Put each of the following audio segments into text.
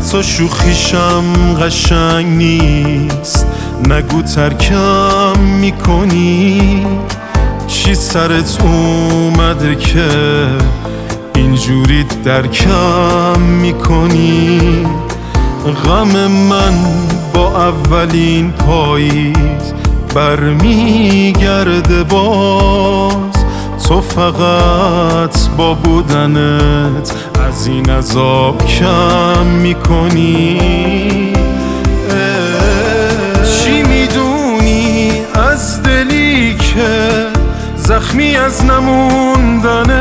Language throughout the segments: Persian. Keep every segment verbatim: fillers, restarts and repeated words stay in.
حتی شوخیشم قشنگ نیست. نگو ترکم میکنی، چی سرت اومده که اینجوری درکم میکنی؟ غم من با اولین پاییز برمیگرده باز. تو فقط با بودنت از این عذاب کم میکنی. چی میدونی از دلی که زخمی از نموندنه؟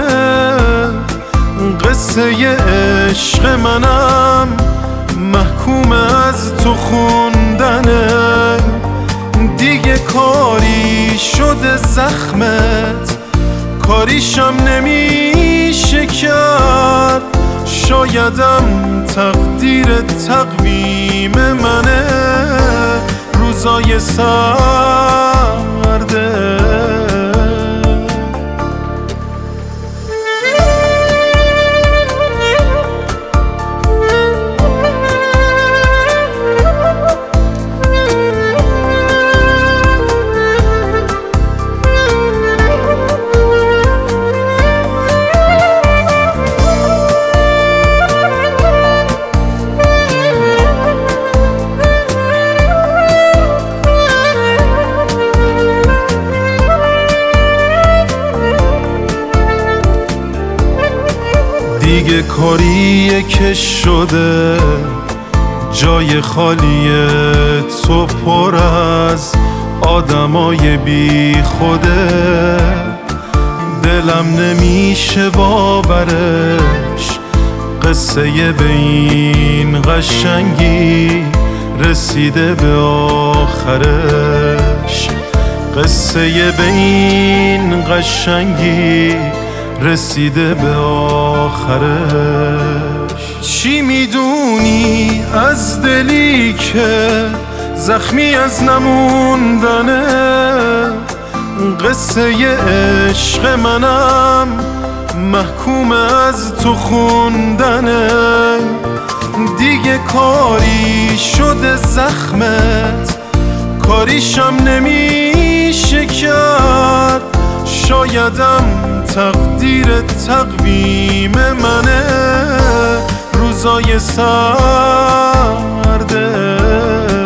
قصه عشق منم محکوم از تو خوندنه. دیگه کاری شده زخمت، کاریشم نمیشه کرد. شایدم تقدیر تقویم منه، روزای سرده. دیگه کاریه که شده جای خالی تو پر از آدمای بی خوده. دلم نمیشه باورش، قصه به این قشنگی رسیده به آخرش. قصه به این قشنگی رسیده به آخرش. چی میدونی از دلی که زخمی از نموندنه؟ قصه عشق منم محکوم از تو خوندنه. دیگه کاری شده زخمت، کاریشم نمیشه کرد. شایدم تقدیر تقویم منه، روزای سرده.